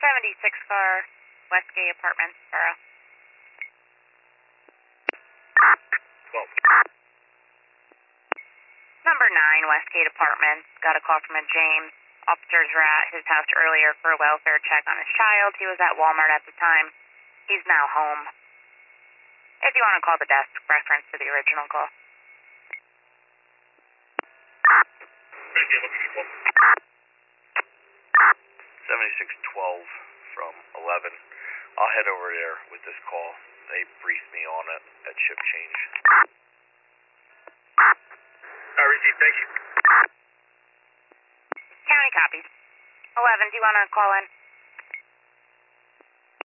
76 car, Westgate Apartments, Borough. 12. Number 9, Westgate Apartments. Got a call from a James. Officers were at his house earlier for a welfare check on his child. He was at Walmart at the time. He's now home. If you want to call the desk, reference to the original call. Maybe looking equal. 7612 from 11. I'll head over there with this call. They briefed me on it at shift change. Received, thank you. County copies. 11, do you want to call in?